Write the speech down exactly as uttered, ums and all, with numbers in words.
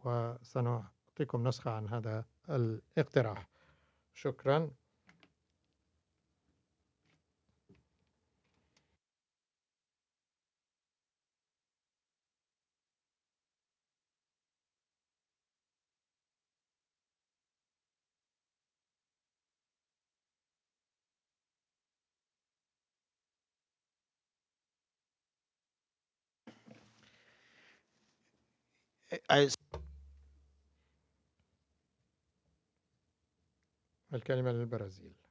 وسنعطيكم نسخة عن هذا الاقتراح. شكرا. I الكلمة للبرازيل.